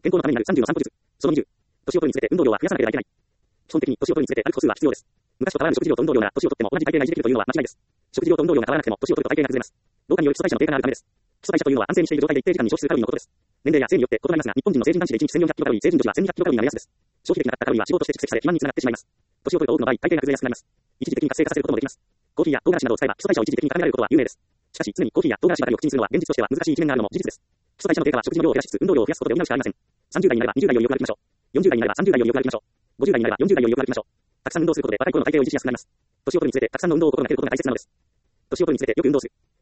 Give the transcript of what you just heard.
健康のためになる30の3個ずつ。その20。年を取るにつれて運動量は増やさなければいけない。基本的に年を取るにつれて歩く歩数は必要です。昔と変わらぬ食事量と運動量が年を取っても同じ体型が維持できるというのは間違いです。食事量と運動量が変わらなくても年を取ると体型が崩れます。老化による基礎代謝の低下があるためです。基礎代謝というのは安静にしている状態で一定時間に消費するカロリーのことです。年齢や性によって異なりますが、日本人の成人男子で1日1400キロカロリー、成人女子は1200キロカロリーが目安です。消費できなかったカロリーは脂肪として蓄積され肥満につながってしまいます。年を取ると多くの場合、体型が崩れやすくなります。一時的に活性化させることもできます。コーヒーや唐辛子などを使えば基礎代謝を一時的に高められることは有名です。しかし、常にコーヒーや唐辛子ばかりを口にするのは現実としては難しい一面があるのも事実です。基礎代謝の低下は食事の量を減らしつつ運動量を増やすことで補うしかありません。30代になれば20代より良く歩きましょう。40代になれば30代より良く歩きましょう。50代になれば40代より良く歩きましょう。たくさん運動することで若い頃の体型を維持しやすくなります。年を取るにつれてたくさんの運動を心がけることが大切なのです。年を取るにつれてよく運動する。